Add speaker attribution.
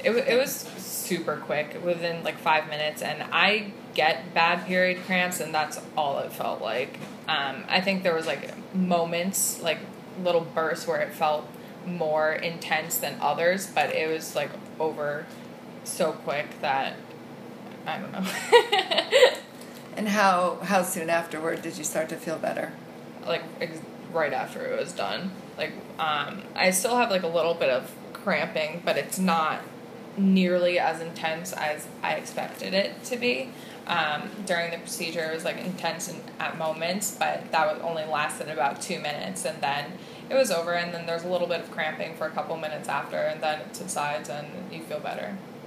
Speaker 1: It was super quick, within like 5 minutes, and I get bad period cramps, and that's all it felt like. I think there was like moments, like little bursts where it felt more intense than others, but it was like over so quick that I don't know.
Speaker 2: And how soon afterward did you start to feel better?
Speaker 1: Like right after it was done. Like I still have like a little bit of cramping, but it's not nearly as intense as I expected it to be. During the procedure, it was like intense at moments, but that was only lasted about 2 minutes, and then it was over. And then there's a little bit of cramping for a couple minutes after, and then it subsides and you feel better.